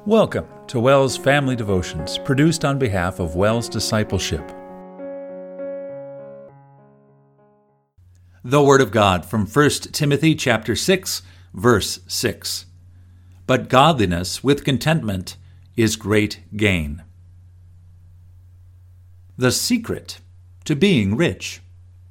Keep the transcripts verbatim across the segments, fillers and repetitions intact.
Welcome to WELS Family Devotions, produced on behalf of WELS Discipleship. The Word of God from First Timothy chapter six, verse six. But godliness with contentment is great gain. The secret to being rich.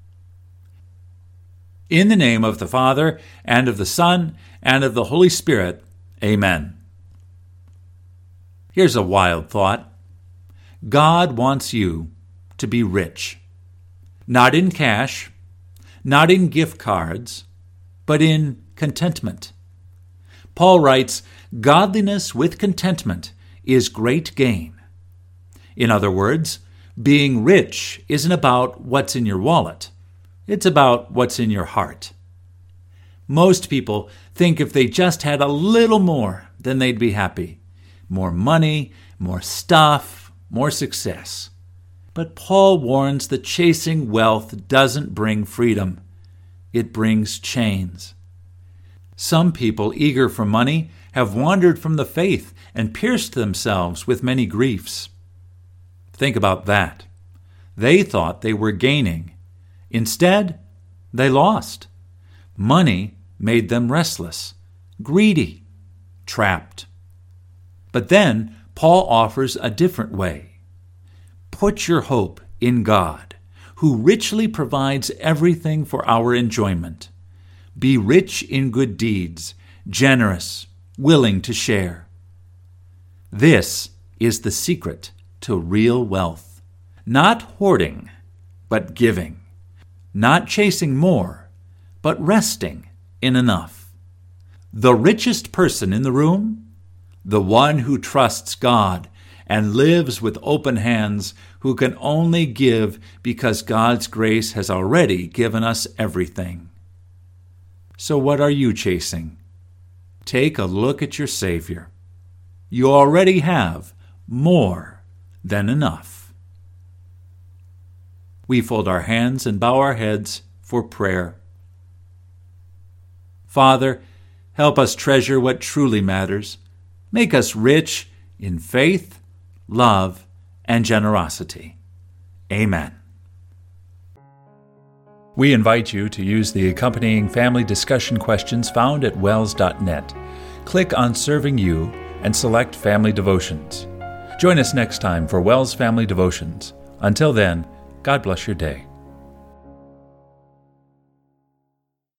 In the name of the Father, and of the Son, and of the Holy Spirit, Amen. Here's a wild thought. God wants you to be rich. Not in cash, not in gift cards, but in contentment. Paul writes, "Godliness with contentment is great gain." In other words, being rich isn't about what's in your wallet. It's about what's in your heart. Most people think if they just had a little more, then they'd be happy. More money, more stuff, more success. But Paul warns that chasing wealth doesn't bring freedom. It brings chains. Some people eager for money have wandered from the faith and pierced themselves with many griefs. Think about that. They thought they were gaining. Instead, they lost. Money made them restless, greedy, trapped. But then Paul offers a different way. Put your hope in God, who richly provides everything for our enjoyment. Be rich in good deeds, generous, willing to share. This is the secret to real wealth. Not hoarding, but giving. Not chasing more, but resting in enough. The richest person in the room? The one who trusts God and lives with open hands, who can only give because God's grace has already given us everything. So what are you chasing? Take a look at your Savior. You already have more than enough. We fold our hands and bow our heads for prayer. Father, help us treasure what truly matters. Make us rich in faith, love, and generosity. Amen. We invite you to use the accompanying family discussion questions found at wels dot net. Click on Serving You and select Family Devotions. Join us next time for WELS Family Devotions. Until then, God bless your day.